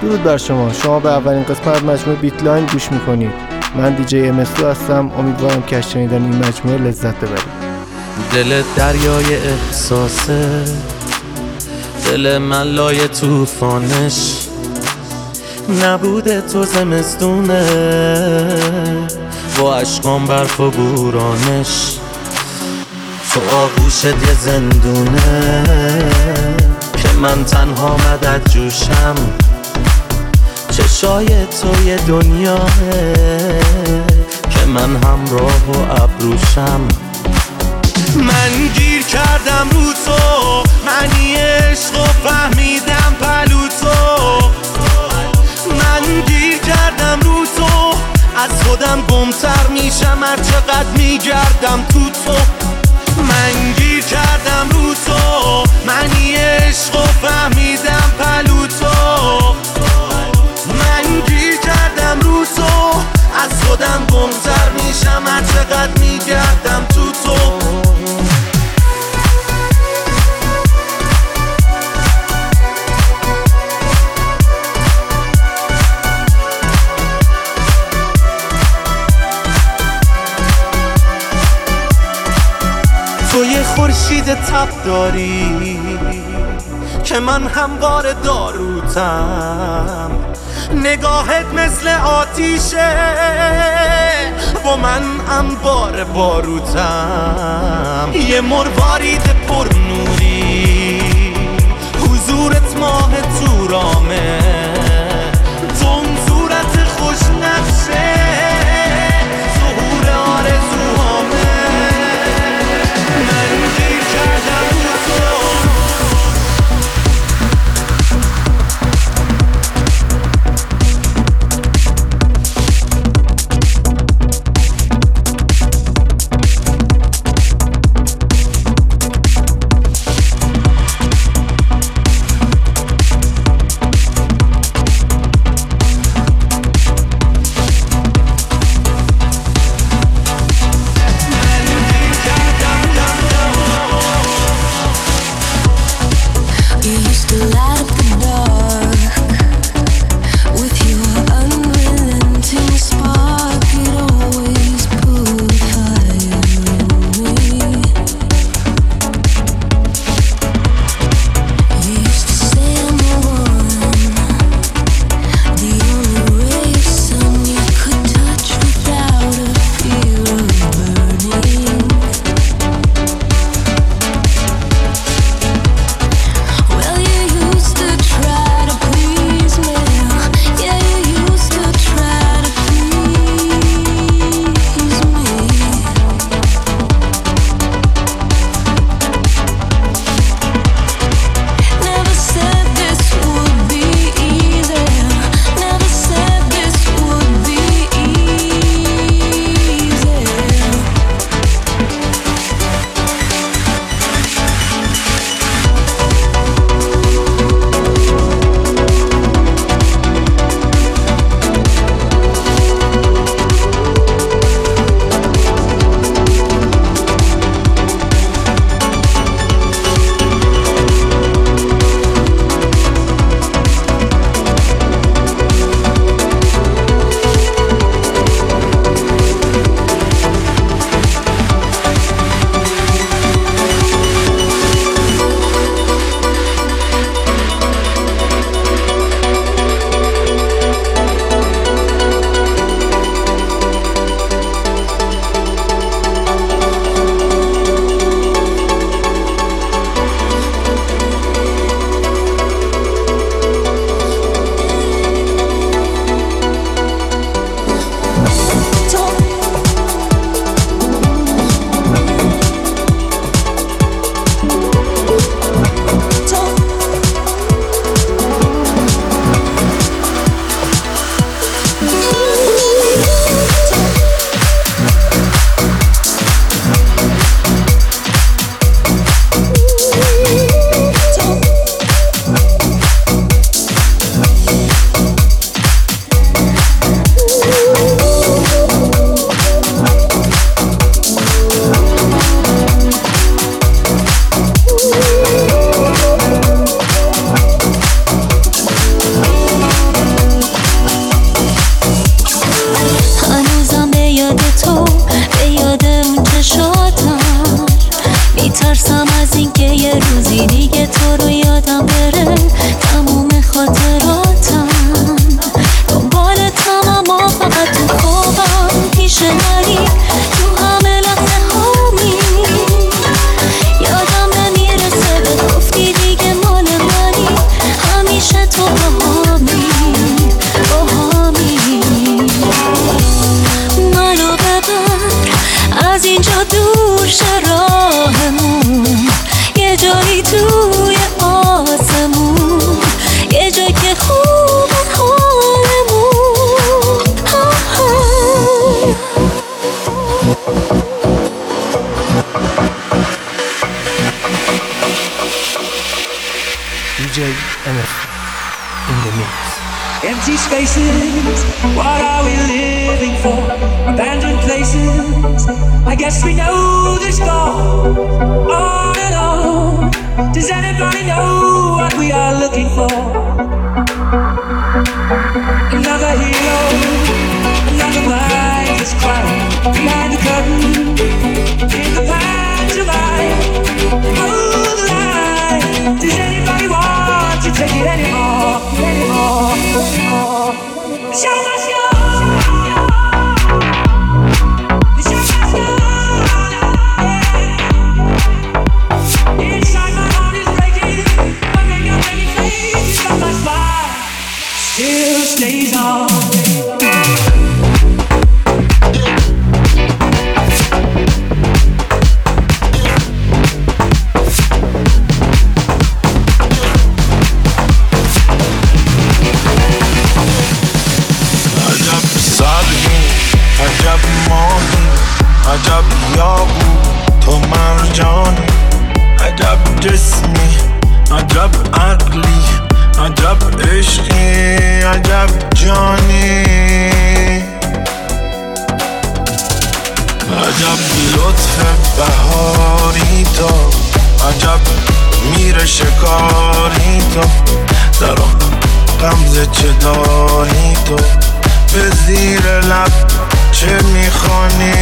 درود بر شما به اولین قسمت از مجموعه بیتلاین گوش میکنید. من دیجی امستو هستم. امیدوارم که از شنیدن این مجموعه لذت ببرید. دل دریای احساسه، دل من لای توفانش، نبوده تو زمستونه با عشقام برف و بورانش. تو آغوشت یه زندونه که من تنها مدد جوشم، چشای تو یه دنیاه که من همراه و ابروشم. من گیر کردم رو تو، معنی عشق و فهمیدم پلو تو. من گیر کردم رو تو، از خودم گمتر میشم هر چقدر میگردم تو تو. من گیر کردم رو تو، معنی عشق و فهمیدم پلو تو. من گیر کردم رو تو، از خودم گمتر میشم هر چقدر میگردم تو تو. تو یه خورشید تب داری که من هموار داروتم، نگاهت مثل آتیشه و من انبار باروتم. یه مروارید پر نوری، حضورت ماه تورامه، تو اون صورت خوش نقشه، ظهور آرزوهامه. من گیر کردم رو تو، DJ MS in the mix. Empty spaces, what are we living for? Abandoned places, I guess we know the score. On and on, does anybody know what we are looking for? Another hero, another mindless crime. Behind the curtain, in the pantomime. Oh, the line, does anybody want to take it anymore? Show must go. The show must go. Inside my heart is breaking, but then you're making faces, but my smile still stays on. عجب ماهی عجب یابو تو مرجانی عجب جسمی عجب عقلی عجب عشقی عجب جانی عجب لطف بهاری تو عجب میره شکاری تو در آن غمزه چه داری تو به زیر لب چه میخوانی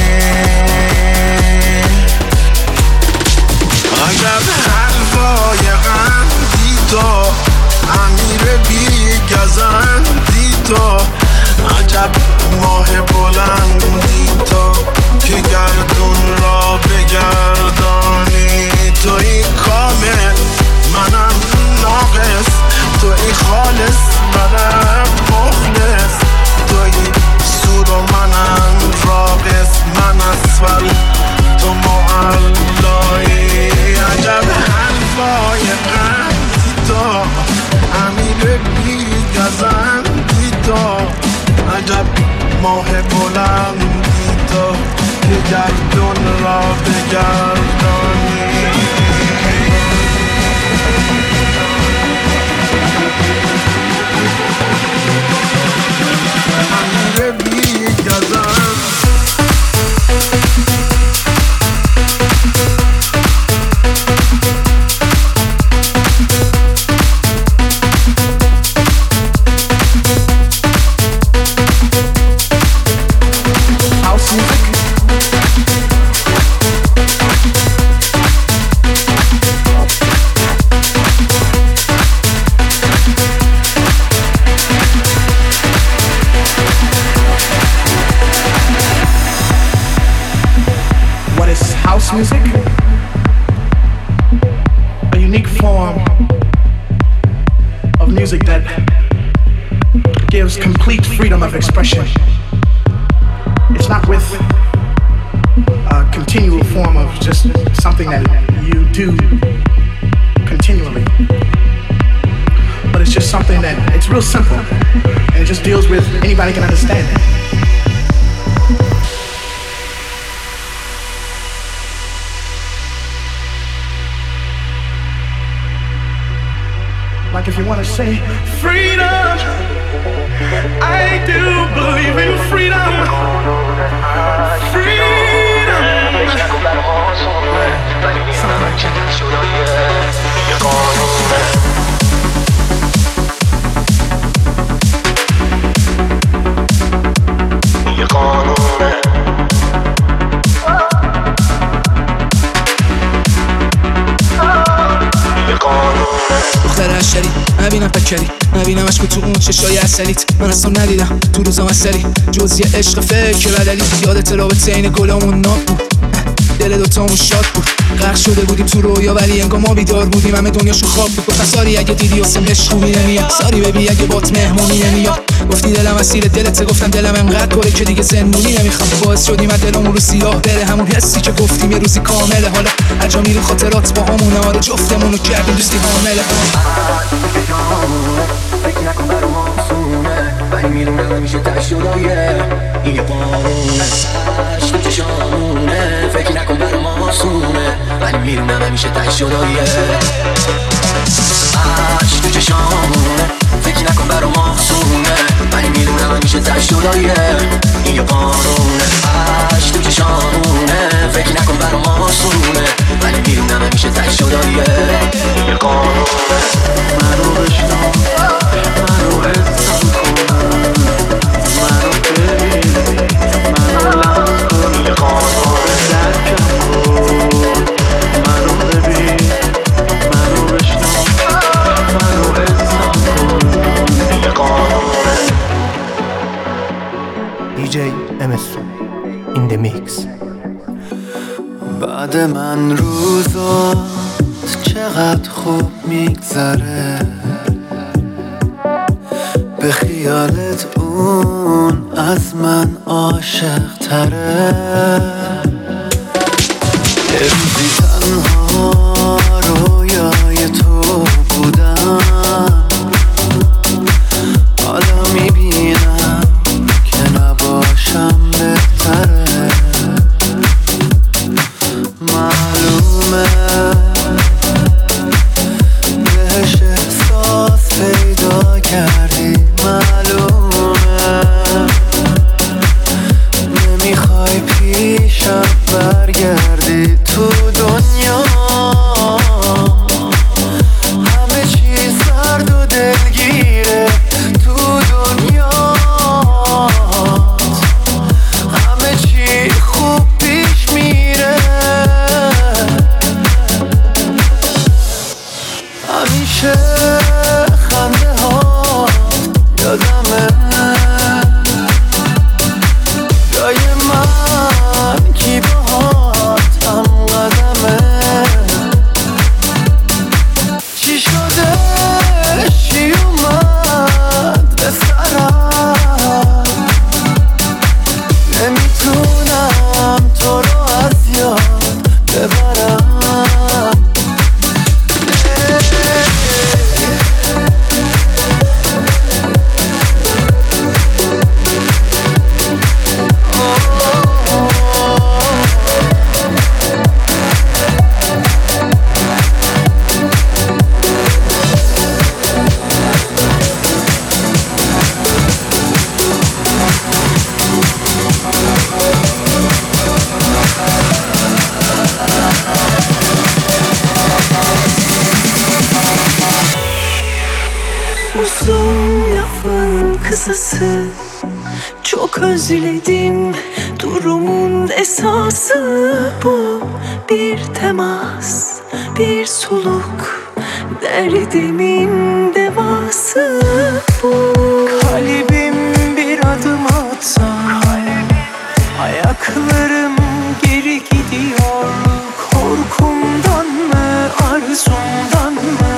عجب حلوای قندی تو امیر بی گزندی تو عجب ماه بلندی تو که گردون را بگردانی توی کامل منم ناقص توی خالص منم مخلص توی سور و منم راقص من اسفل تو معلایی عجب حلوای قندی تو امیر بی گزندی تو عجب ماه بلندی تو که گردون را بگردانی امیر بی گزند music, a unique form of music that gives complete freedom of expression. It's not with a continual form of just something that you do continually, but it's just something that it's real simple and it just deals with anybody can understand it. Like if you want to say freedom, I do believe in freedom. Freedom. Something like دختر عشری نبینم پکری نبینم اشکو تو اون چشای عسلیت من اصلا ندیدم تو روزام اثری جز یه عشق فکر بدلی یادت رابطه این گلامون ناب بود دل دوتامون شاد بود غرق شده بودیم تو رویا ولی انگار ما بیدار بودیم همه دنیاشو خواب بود گفتم ساری اگه دیدی واسم عشق خوبی نمیاد ساری ببی اگه بات مهمونی نمیاد گفتی دلم اسیر دلته گفتم دلم انقدر پره که دیگه زندونی نمیخوام باعث شدیم از دلمون رو سیاه بره همون حسی که گفتیم یه روزی کامله حالا هر جا میریم خاطرات با همونه آره جفتمون رو کردیم دوستی حامله فکر نکن برام آسونه ولی میدونم میشه تشدایه این یه قانونه عشق چشامونه فکر نکن برام آسونه ولی میدونم همیشه تهش جداییه. عشق تو چشامونه، فکر نکن برام آسونه، ولی میدونم همیشه تهش جداییه. این یه قانونه. عشق تو چشامونه، فکر نکن برام آسونه، ولی میدونم همیشه تهش جداییه. این یه قانونه. منو بشنو، منو حسم کن، منو ببین، منو لمس کن. یه قانونه درکم کن، منو ببین، منو بشنو، منو حسم کن. یه قانونه. DJ MS in the mix. بعد من روزات چقدر خوب میگذره، به خیالت اون از من عاشق تره. یه روزی تنها رویای تو بودم، حالا میبینم که نباشم بهتره. معلومه بهش احساس پیدا کردی، معلومه نمیخوای پیشم برگردی. تو دنیا همه چی سرد و دلگیره، تو دنیا همه چی خوب پیش میره. همیشه خنده ها یادمه، جای من کی باهات هم قدمه. چی شده چی اومد به سرم، نمیتونم تو رو از یاد ببرم. Uzun lafın kısası, çok özledim durumun esası bu. Bir temas, bir soluk, derdimin devası bu. Kalbim bir adım atsa, ayaklarım geri gidiyor. Korkumdan mı, arzumdan mı?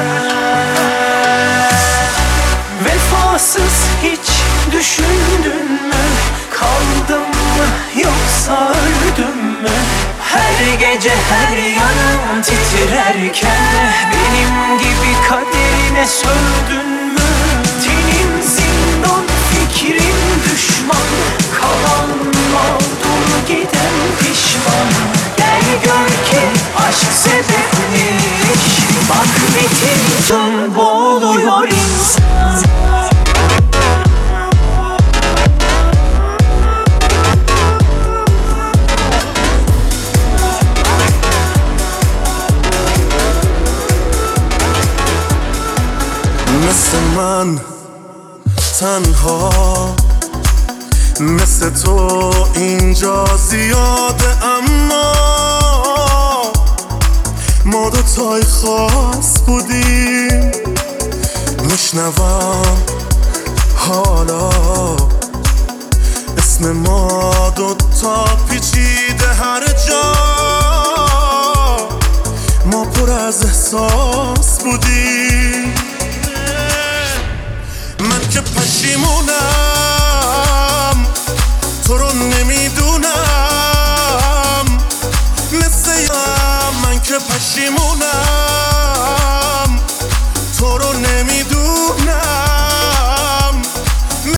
Vefasız hiç düşündün mü? Kaldım mı yoksa öldüm mü? Her gece her yanım titrerken benim gibi kaderine sövdün mü? Tenim zindan, fikrim düşman, kalan mağdur giden pişman. Gel gör ki aşk sebepmiş, bak bitince boğuluyor insan. مثل من تنها، مثل تو اینجا زیاده، اما ما دوتای خاص بودیم. میشنوم حالا اسم ما دوتا پیچیده هر جا، ما پر از احساس بودیم. من که پشیمونم تو رو نمیدونم، مثل من که پشیمونم